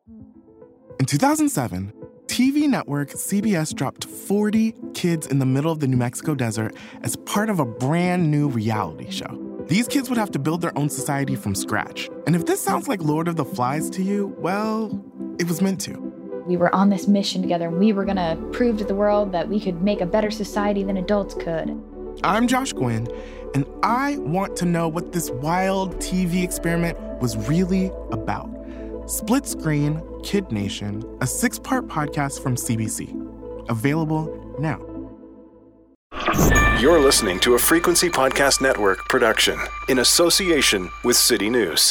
In 2007, TV network CBS dropped 40 kids in the middle of the New Mexico desert as part of a brand new reality show. These kids would have to build their own society from scratch. And if this sounds like Lord of the Flies to you, well, it was meant to. We were on this mission together, and we were going to prove to the world that we could make a better society than adults could. I'm Josh Gwynn, and I want to know what this wild TV experiment was really about. Split Screen, Kid Nation, a 6-part podcast from CBC. Available now. You're listening to a Frequency Podcast Network production in association with City News.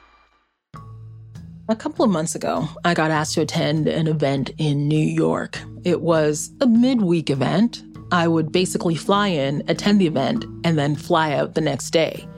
A couple of months ago, I got asked to attend an event in New York. It was a midweek event. I would basically fly in, attend the event, and then fly out the next day.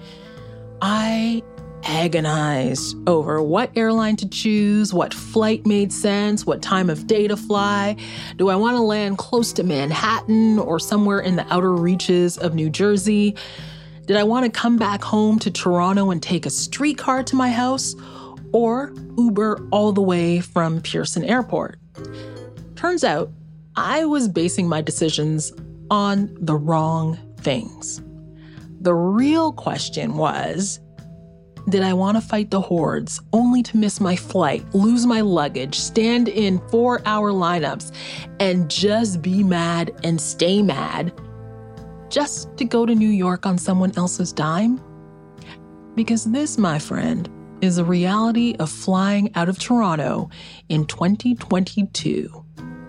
I agonized over what airline to choose, what flight made sense, what time of day to fly. Do I want to land close to Manhattan or somewhere in the outer reaches of New Jersey? Did I want to come back home to Toronto and take a streetcar to my house, or Uber all the way from Pearson Airport? Turns out, I was basing my decisions on the wrong things. The real question was, did I want to fight the hordes only to miss my flight, lose my luggage, stand in 4-hour lineups, and just be mad and stay mad just to go to New York on someone else's dime? Because this, my friend, is a reality of flying out of Toronto in 2022.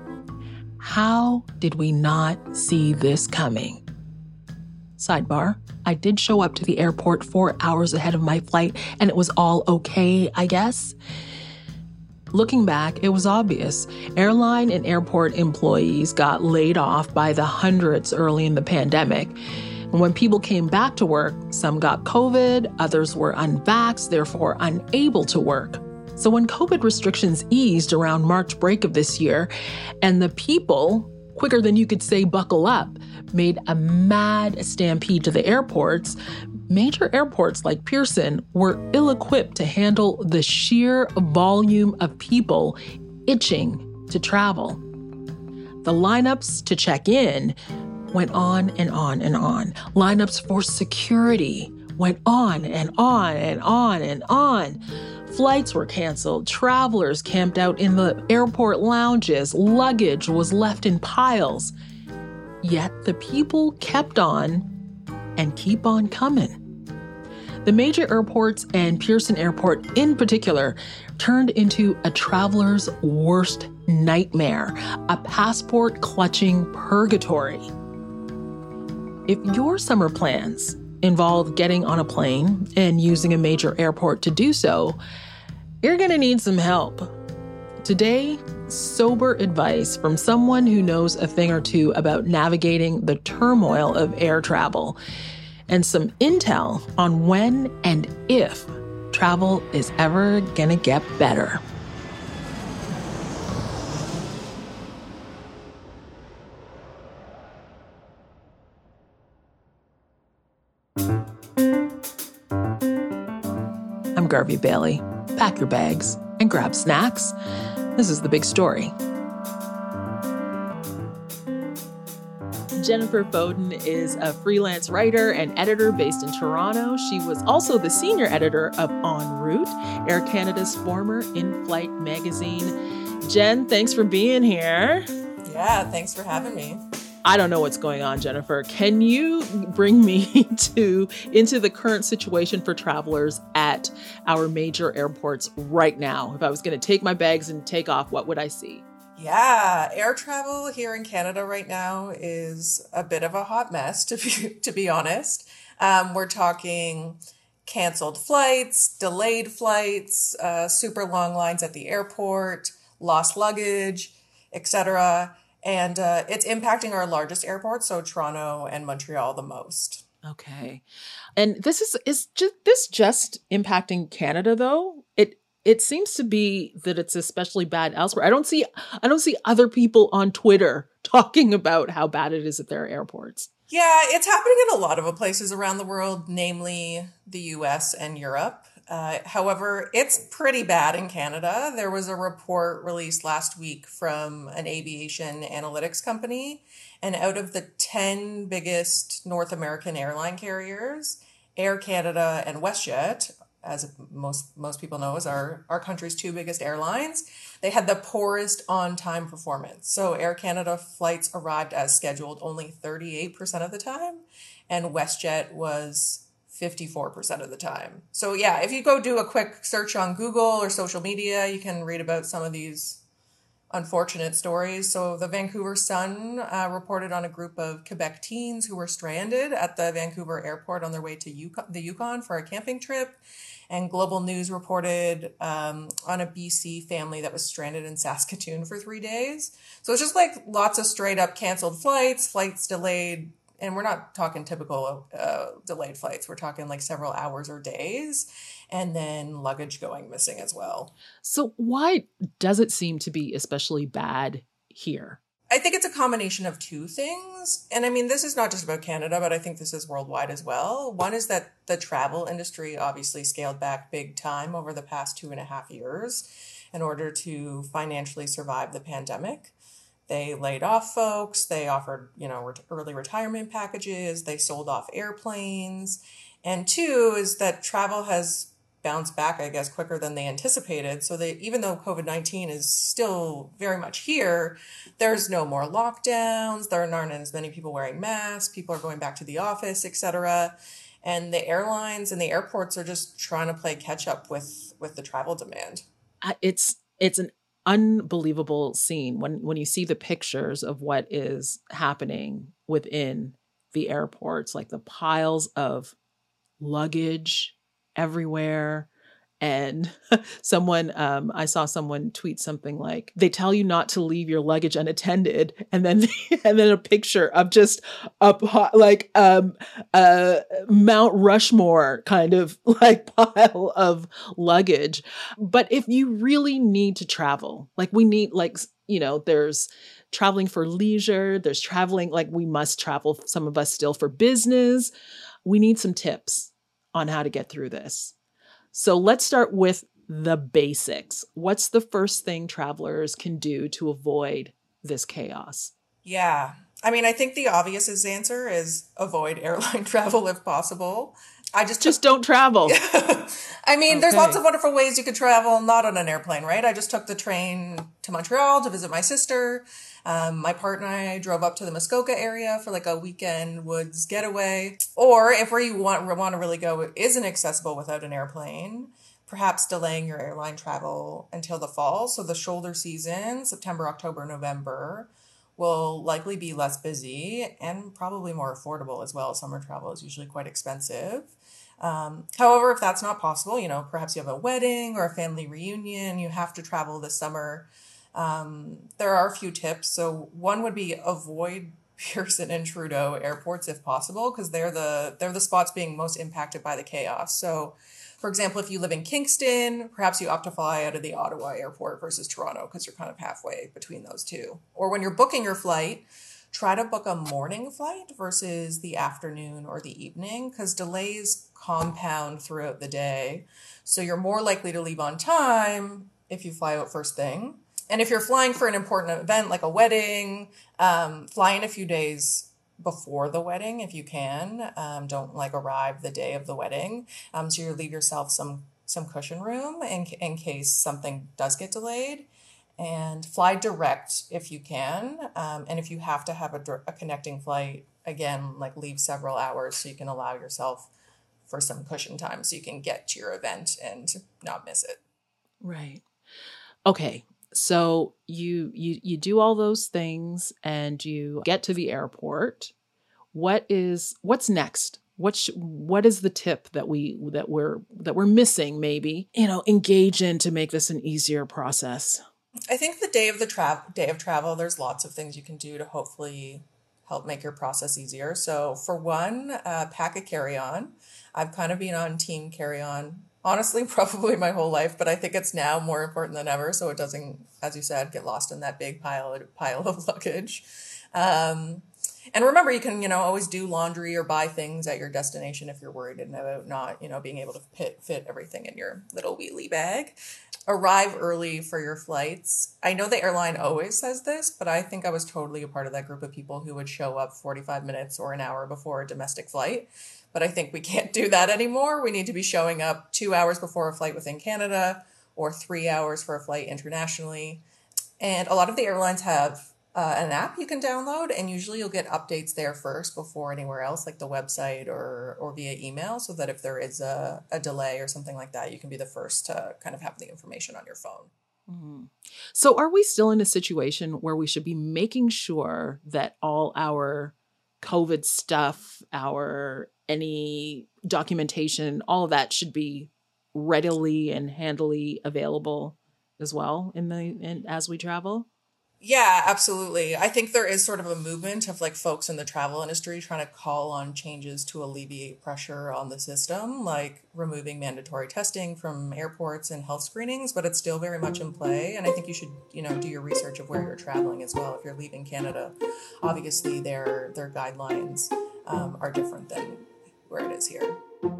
How did we not see this coming? Sidebar, I did show up to the airport 4 hours ahead of my flight, and it was all okay, I guess. Looking back, it was obvious. Airline and airport employees got laid off by the hundreds early in the pandemic. And when people came back to work, some got COVID, others were unvaxxed, therefore unable to work. So when COVID restrictions eased around March break of this year, and the people, quicker than you could say buckle up, made a mad stampede to the airports, major airports like Pearson were ill-equipped to handle the sheer volume of people itching to travel. The lineups to check in went on and on and on. Lineups for security went on and on and on and on. Flights were canceled, travelers camped out in the airport lounges, luggage was left in piles. Yet the people kept on and keep on coming. The major airports and Pearson Airport in particular turned into a traveler's worst nightmare, a passport-clutching purgatory. If your summer plans involve getting on a plane and using a major airport to do so, you're going to need some help. Today, sober advice from someone who knows a thing or two about navigating the turmoil of air travel, and some intel on when and if travel is ever going to get better. I'm Garvey Bailey. Pack your bags and grab snacks. This is The Big Story. Jennifer Foden is a freelance writer and editor based in Toronto. She was also the senior editor of En Route, Air Canada's former in-flight magazine. Jen, thanks for being here. Yeah, thanks for having me. I don't know what's going on, Jennifer. Can you bring me into the current situation for travelers at our major airports right now? If I was going to take my bags and take off, what would I see? Yeah, air travel here in Canada right now is a bit of a hot mess, to be honest. We're talking canceled flights, delayed flights, super long lines at the airport, lost luggage, etc. And it's impacting our largest airports, so Toronto and Montreal the most. Okay. And this is just impacting Canada, though? It seems to be that it's especially bad elsewhere. I don't see other people on Twitter talking about how bad it is at their airports. Yeah, it's happening in a lot of places around the world, namely the US and Europe. However, it's pretty bad in Canada. There was a report released last week from an aviation analytics company, and out of the 10 biggest North American airline carriers, Air Canada and WestJet, as most people know, is our country's two biggest airlines, they had the poorest on-time performance. So Air Canada flights arrived as scheduled only 38% of the time, and WestJet was 54% of the time. So yeah, if you go do a quick search on Google or social media, you can read about some of these unfortunate stories. So the Vancouver Sun reported on a group of Quebec teens who were stranded at the Vancouver airport on their way to the Yukon for a camping trip. And Global News reported on a BC family that was stranded in Saskatoon for 3 days. So it's just like lots of straight up canceled flights delayed. And we're not talking typical delayed flights. We're talking like several hours or days, and then luggage going missing as well. So why does it seem to be especially bad here? I think it's a combination of two things. And I mean, this is not just about Canada, but I think this is worldwide as well. One is that the travel industry obviously scaled back big time over the past 2.5 years in order to financially survive the pandemic. They laid off folks, they offered, early retirement packages, they sold off airplanes. And two is that travel has bounced back, I guess, quicker than they anticipated. So even though COVID-19 is still very much here, there's no more lockdowns, there aren't as many people wearing masks, people are going back to the office, etc. And the airlines and the airports are just trying to play catch up with the travel demand. It's an unbelievable scene when you see the pictures of what is happening within the airports, like the piles of luggage everywhere. And I saw someone tweet something like, they tell you not to leave your luggage unattended. And then a picture of just like Mount Rushmore kind of like pile of luggage. But if you really need to travel, like we need there's traveling for leisure, there's traveling, like we must travel, some of us still for business. We need some tips on how to get through this. So let's start with the basics. What's the first thing travelers can do to avoid this chaos? Yeah. I mean, I think the obvious answer is avoid airline travel if possible. Just don't travel. I mean, There's lots of wonderful ways you could travel, not on an airplane, right? I just took the train to Montreal to visit my sister. My partner and I drove up to the Muskoka area for like a weekend woods getaway. Or if where you want to really go isn't accessible without an airplane, perhaps delaying your airline travel until the fall. So the shoulder season, September, October, November, will likely be less busy and probably more affordable as well. Summer travel is usually quite expensive. However, if that's not possible, perhaps you have a wedding or a family reunion, you have to travel this summer. There are a few tips. So one would be avoid Pearson and Trudeau airports if possible, because they're the spots being most impacted by the chaos. So, for example, if you live in Kingston, perhaps you opt to fly out of the Ottawa airport versus Toronto because you're kind of halfway between those two. Or when you're booking your flight, try to book a morning flight versus the afternoon or the evening, because delays compound throughout the day. So you're more likely to leave on time if you fly out first thing. And if you're flying for an important event like a wedding, fly in a few days before the wedding if you can. Don't arrive the day of the wedding. So you leave yourself some cushion room in case something does get delayed. And fly direct if you can. And if you have to have a connecting flight, again, leave several hours so you can allow yourself for some cushion time so you can get to your event and not miss it. Right. Okay. So you do all those things and you get to the airport. What's next? What is the tip that we're missing maybe, engage in to make this an easier process? I think the day of travel, there's lots of things you can do to hopefully help make your process easier. So for one, pack a carry-on. I've kind of been on team carry-on, honestly, probably my whole life, but I think it's now more important than ever. So it doesn't, as you said, get lost in that big pile of luggage. And remember, you can, always do laundry or buy things at your destination if you're worried about not, being able to fit everything in your little wheelie bag. Arrive early for your flights. I know the airline always says this, but I think I was totally a part of that group of people who would show up 45 minutes or an hour before a domestic flight. But I think we can't do that anymore. We need to be showing up 2 hours before a flight within Canada or 3 hours for a flight internationally. And a lot of the airlines have an app you can download, and usually you'll get updates there first before anywhere else, like the website or via email, so that if there is a delay or something like that, you can be the first to kind of have the information on your phone. Mm-hmm. So are we still in a situation where we should be making sure that all our COVID stuff, any documentation, all of that should be readily and handily available as well as we travel? Yeah, absolutely. I think there is sort of a movement of like folks in the travel industry trying to call on changes to alleviate pressure on the system, like removing mandatory testing from airports and health screenings, but it's still very much in play. And I think you should, do your research of where you're traveling as well. If you're leaving Canada, obviously their guidelines are different than where it is here.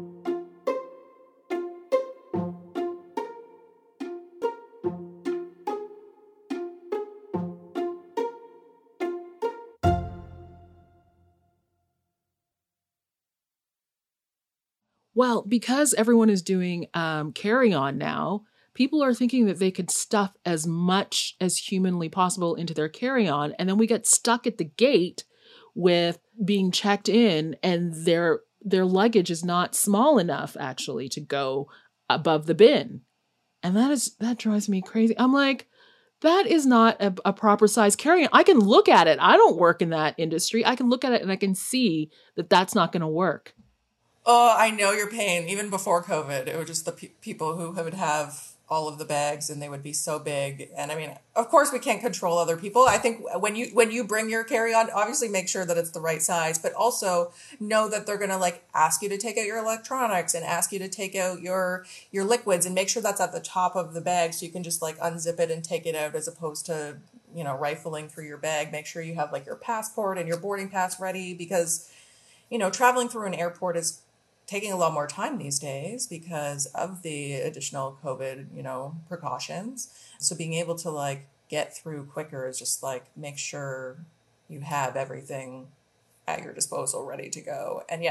Well, because everyone is doing carry-on now, people are thinking that they could stuff as much as humanly possible into their carry-on, and then we get stuck at the gate with being checked in, and their luggage is not small enough actually to go above the bin. And that drives me crazy. I'm like, that is not a proper size carry-on. I can look at it. I don't work in that industry. I can look at it and I can see that that's not going to work. Oh, I know your pain. Even before COVID, it was just the people who would have all of the bags and they would be so big. And I mean, of course we can't control other people. I think when you bring your carry-on, obviously make sure that it's the right size, but also know that they're going to like ask you to take out your electronics and ask you to take out your liquids, and make sure that's at the top of the bag so you can just like unzip it and take it out, as opposed to, rifling through your bag. Make sure you have like your passport and your boarding pass ready, because, traveling through an airport is taking a lot more time these days because of the additional COVID, precautions. So being able to like get through quicker is just like, make sure you have everything at your disposal ready to go. And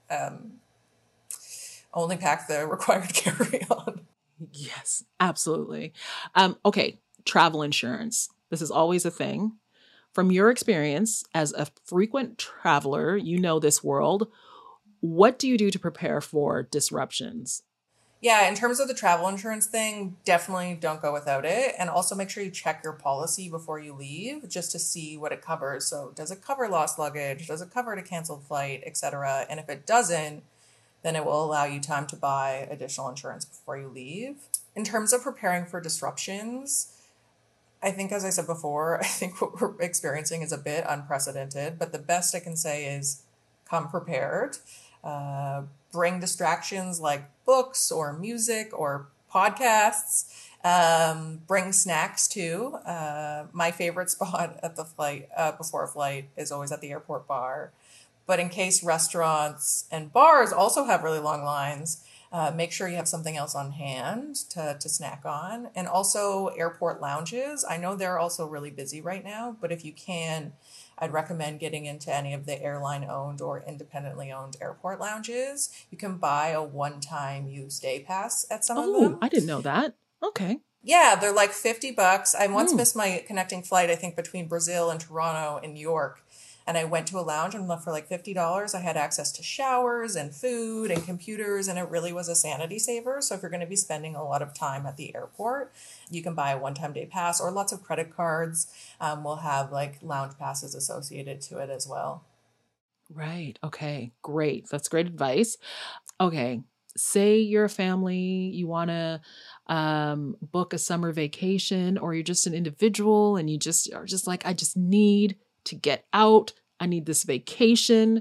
only pack the required carry-on. Yes, absolutely. Okay, travel insurance. This is always a thing. From your experience as a frequent traveler, this world. What do you do to prepare for disruptions? Yeah, in terms of the travel insurance thing, definitely don't go without it. And also make sure you check your policy before you leave, just to see what it covers. So does it cover lost luggage? Does it cover a canceled flight, etc.? And if it doesn't, then it will allow you time to buy additional insurance before you leave. In terms of preparing for disruptions, I think, as I said before, I think what we're experiencing is a bit unprecedented, but the best I can say is come prepared. Bring distractions like books or music or podcasts. Bring snacks too. My favorite spot at the flight, before a flight, is always at the airport bar. But in case restaurants and bars also have really long lines, make sure you have something else on hand to snack on. And also airport lounges. I know they're also really busy right now, but if you can, I'd recommend getting into any of the airline-owned or independently owned airport lounges. You can buy a one-time use day pass at some of them. I didn't know that. Okay. Yeah, they're like $50. I once missed my connecting flight, I think, between Brazil and Toronto and New York. And I went to a lounge and for like $50, I had access to showers and food and computers, and it really was a sanity saver. So if you're going to be spending a lot of time at the airport, you can buy a one-time day pass, or lots of credit cards will have like lounge passes associated to it as well. Right. Okay, great. That's great advice. Okay. Say you're a family, you want to book a summer vacation, or you're just an individual and you just are just like, I just need to get out. I need this vacation.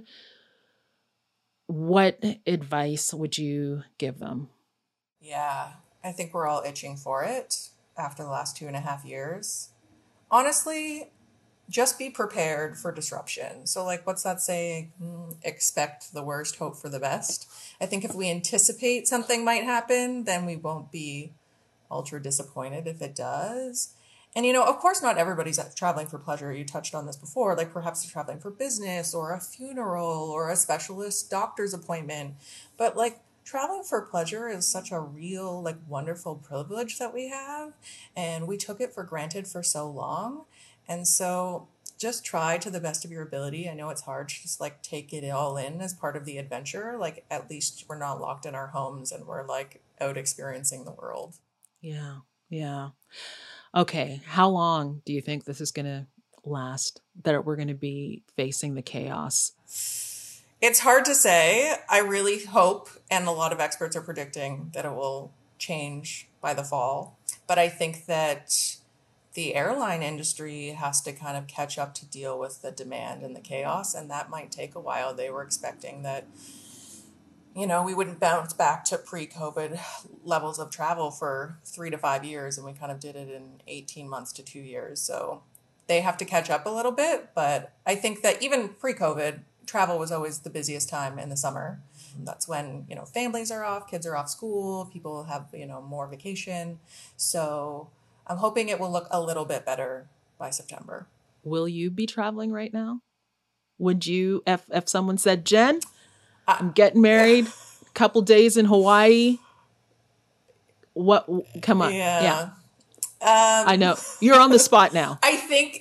What advice would you give them? Yeah, I think we're all itching for it after the last 2.5 years. Honestly, just be prepared for disruption. So like, what's that saying? Expect the worst, hope for the best. I think if we anticipate something might happen, then we won't be ultra disappointed if it does. And, of course, not everybody's traveling for pleasure. You touched on this before. Like, perhaps they're traveling for business or a funeral or a specialist doctor's appointment. But, like, traveling for pleasure is such a real, like, wonderful privilege that we have. And we took it for granted for so long. And so just try to the best of your ability. I know it's hard to just, like, take it all in as part of the adventure. Like, at least we're not locked in our homes and we're, like, out experiencing the world. Yeah. Yeah. Okay, how long do you think this is going to last, that we're going to be facing the chaos? It's hard to say. I really hope, and a lot of experts are predicting, that it will change by the fall. But I think that the airline industry has to kind of catch up to deal with the demand and the chaos, and that might take a while. They were expecting that we wouldn't bounce back to pre-COVID levels of travel for 3 to 5 years, and we kind of did it in 18 months to 2 years. So they have to catch up a little bit, but I think that even pre-COVID, travel was always the busiest time in the summer. That's when, families are off, kids are off school, people have, more vacation. So I'm hoping it will look a little bit better by September. Will you be traveling right now? Would you, if someone said, Jen, I'm getting married, a couple days in Hawaii. What? Come on. Yeah. I know. You're on the spot now. I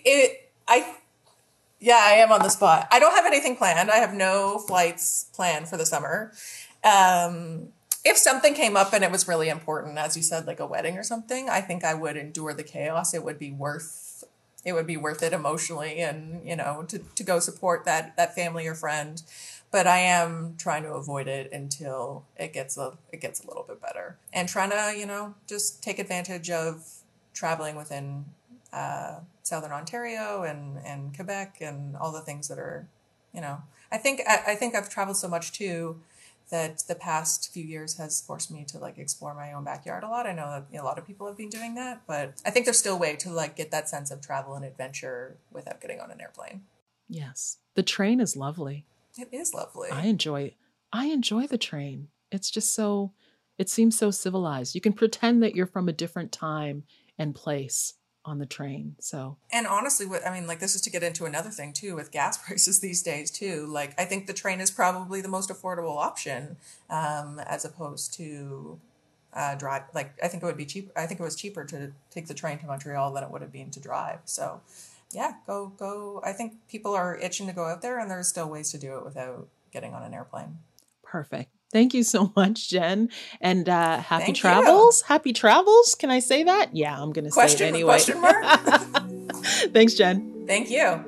am on the spot. I don't have anything planned. I have no flights planned for the summer. If something came up and it was really important, as you said, like a wedding or something, I think I would endure the chaos. It would be worth it emotionally and, to go support that family or friend. But I am trying to avoid it until it gets a little bit better, and trying to, just take advantage of traveling within Southern Ontario and Quebec and all the things that are, I think I've traveled so much too that the past few years has forced me to like explore my own backyard a lot. I know that a lot of people have been doing that, but I think there's still a way to like get that sense of travel and adventure without getting on an airplane. Yes. The train is lovely. It is lovely. I enjoy the train. It's just it seems so civilized. You can pretend that you're from a different time and place on the train. So, and honestly, this is to get into another thing too, with gas prices these days too. Like, I think the train is probably the most affordable option, as opposed to drive. Like, I think it would be cheap. I think it was cheaper to take the train to Montreal than it would have been to drive. So, yeah, go. I think people are itching to go out there, and there's still ways to do it without getting on an airplane. Perfect. Thank you so much, Jen. And happy travels. Happy travels. Can I say that? Yeah, I'm going to say it anyway. Question mark? Thanks, Jen. Thank you.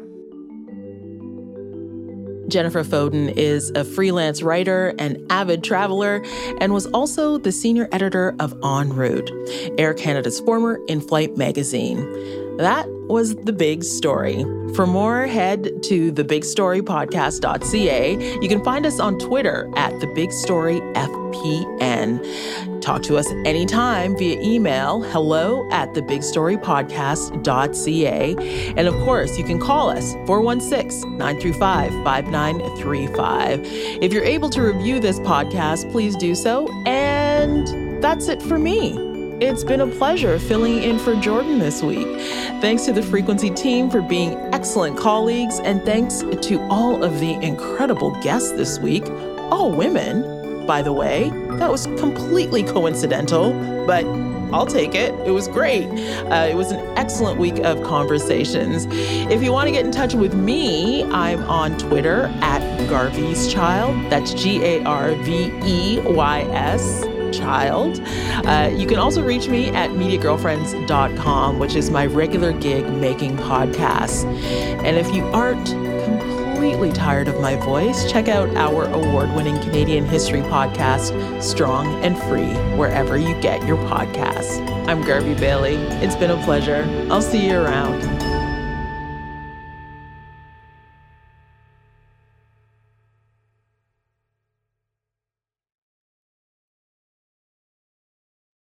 Jennifer Foden is a freelance writer and avid traveler, and was also the senior editor of En Route, Air Canada's former in-flight magazine. That was The Big Story. For more, head to thebigstorypodcast.ca. You can find us on Twitter at thebigstoryfpn. Talk to us anytime via email, hello@thebigstorypodcast.ca. And of course, you can call us, 416-935-5935. If you're able to review this podcast, please do so. And that's it for me. It's been a pleasure filling in for Jordan this week. Thanks to the Frequency team for being excellent colleagues, and thanks to all of the incredible guests this week, all women, by the way. That was completely coincidental, but I'll take it. It was great. It was an excellent week of conversations. If you want to get in touch with me, I'm on Twitter at Garvey's Child. That's GARVEYS. Child. You can also reach me at MediaGirlfriends.com, which is my regular gig making podcasts. And if you aren't completely tired of my voice, check out our award-winning Canadian history podcast, Strong and Free, wherever you get your podcasts. I'm Garvey Bailey. It's been a pleasure. I'll see you around.